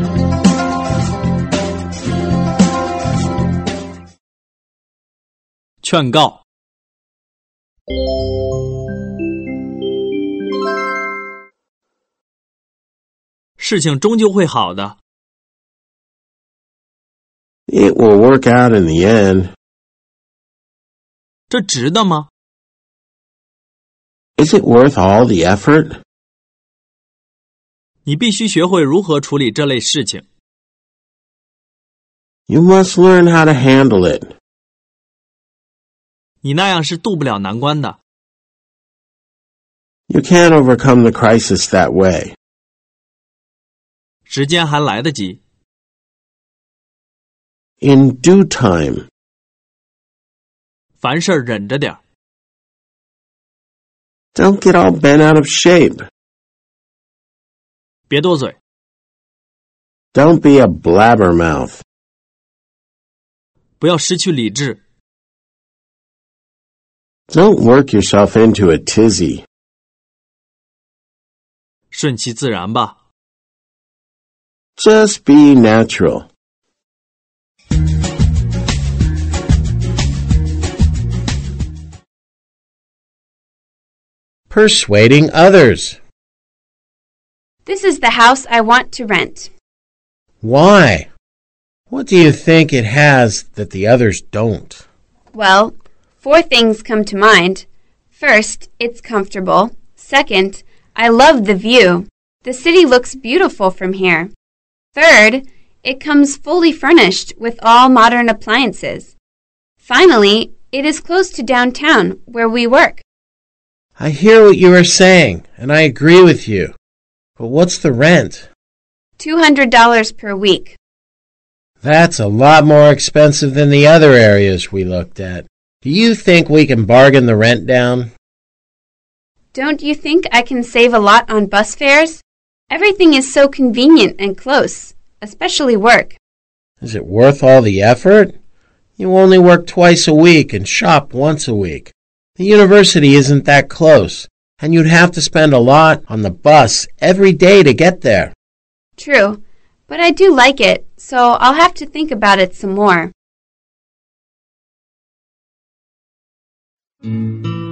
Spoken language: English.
劝告。事情终究会好的。 It will work out in the end. 这值得吗？ Is it worth all the effort? 你必须学会如何处理这类事情。 You must learn how to handle it. 你那样是渡不了难关的。 You can't overcome the crisis that way. 时间还来得及。 In due time. 凡事忍着点。 Don't get all bent out of shape. 别多嘴。 Don't be a blabbermouth. 不要失去理智。 Don't work yourself into a tizzy. 顺其自然吧。 Just be natural. Persuading others. This is the house I want to rent. Why? What do you think it has that the others don't? Well, 4 things come to mind. First, it's comfortable. Second, I love the view. The city looks beautiful from here. Third, it comes fully furnished with all modern appliances. Finally, it is close to downtown where we work. I hear what you are saying, and I agree with you. But what's the rent? $200 per week. That's a lot more expensive than the other areas we looked at. Do you think we can bargain the rent down? Don't you think I can save a lot on bus fares? Everything is so convenient and close, especially work. Is it worth all the effort? You only work twice a week and shop once a week. The university isn't that close, and you'd have to spend a lot on the bus every day to get there. True, but I do like it, so I'll have to think about it some more.